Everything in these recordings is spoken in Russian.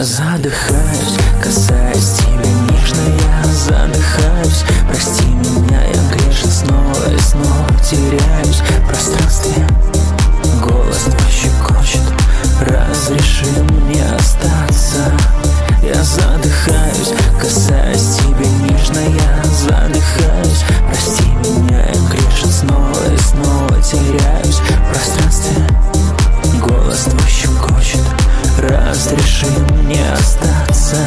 задыхаюсь, касаясь тебя нежно, я задыхаюсь. Прости меня, я грешен, снова и снова теряюсь в пространстве. Голос твой щекочет, разреши мне остаться. Я задыхаюсь, касаясь тебя нежно, я задыхаюсь. Прости меня, я грешен, снова и снова теряюсь в пространстве. Голос твой щекочет, разреши мне остаться.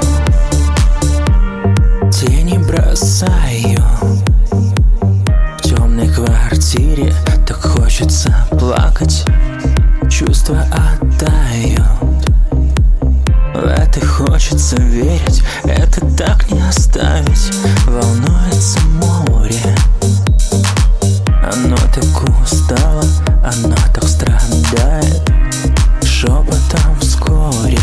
Тени бросаю в темной квартире, так хочется плакать. Чувства оттают, в это хочется верить, это так не оставить. Волнуется море, оно так устало, оно так страдает. Шепотом вскоре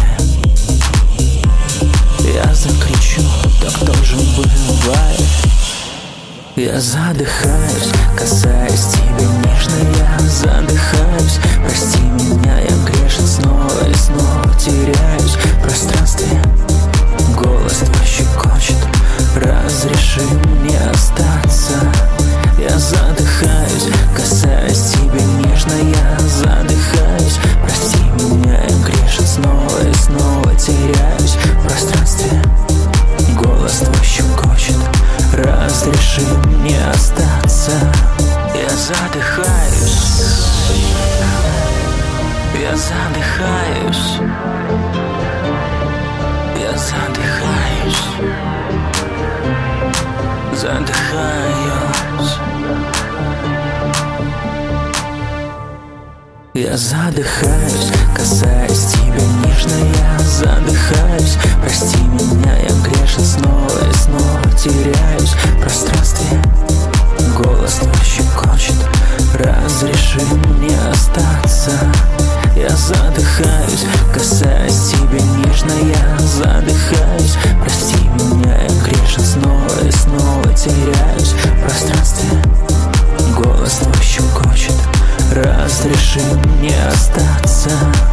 я закричу, так тоже бывает. Я задыхаюсь, касаясь тебя нежно, я задыхаюсь. Прости меня, я грешен, снова и снова теряюсь в пространстве. Голос твой щекочет, разреши мне остаться. Я задыхаюсь, касаясь тебя нежно, я задыхаюсь. Прости меня, я грешен, снова и снова теряюсь в пространстве. Голос твой щекочет, разреши мне остаться. Я задыхаюсь, я задыхаюсь, я задыхаюсь, задыхаюсь. Я задыхаюсь, касаясь тебя нежно, я задыхаюсь. Прости меня, я грешен, снова и снова теряюсь в пространстве. Голос твой щекочет, разреши мне остаться. Я задыхаюсь, касаясь тебя нежно, я задыхаюсь. Прости меня, я грешен, снова и снова теряюсь в пространстве. Голос твой щекочет, разреши мне остаться.